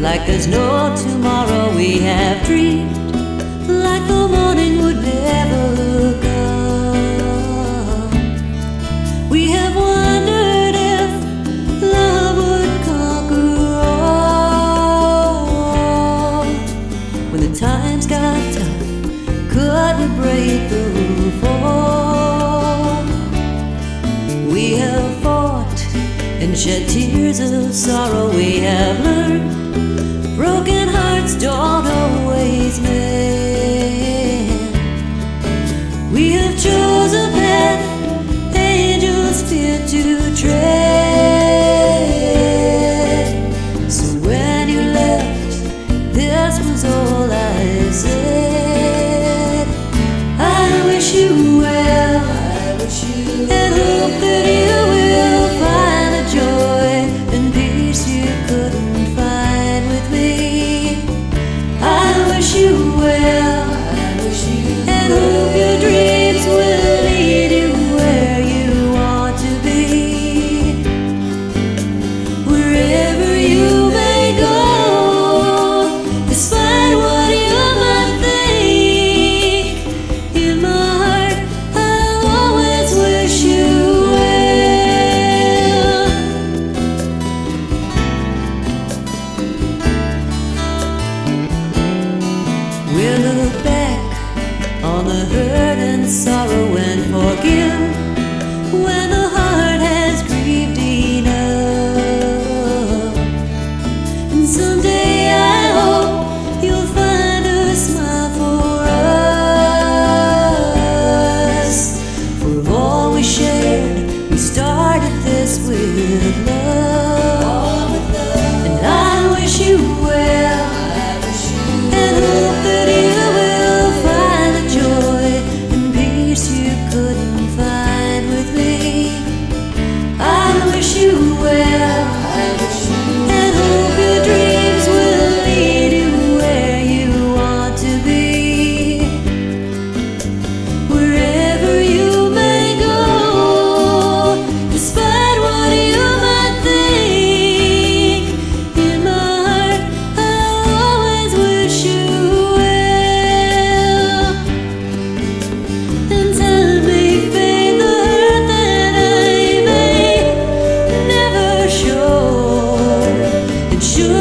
like there's no tomorrow. We have dreamed like the morning would never come. We have wondered if love would conquer all. When the times got tough, could we break the fall? We have fought and shed tears of sorrow. We have learned broken hearts don't always mend. We have chosen a path angels fear to tread. So when you left, this was all I said. I wish you well, and hope that you will find the joy and peace you couldn't find with me. I wish you well, and hope your dreams will lead you where you want to be. Wherever you may go, despite what you might think, in my heart I'll always wish you well. We'll look back on the hurt and sorrow and forgive when the heart has grieved enough. And someday I hope you'll find a smile for us. For of all we shared, we started this with love. And I wish you well, and hope that you will find the joy and peace you couldn't find with me. I wish you well, and hope your dreams will lead you where you want to be. Wherever you may go, despite what you might think, in my heart I'll always wish you well. And time may fade the hurt that I may never show. It should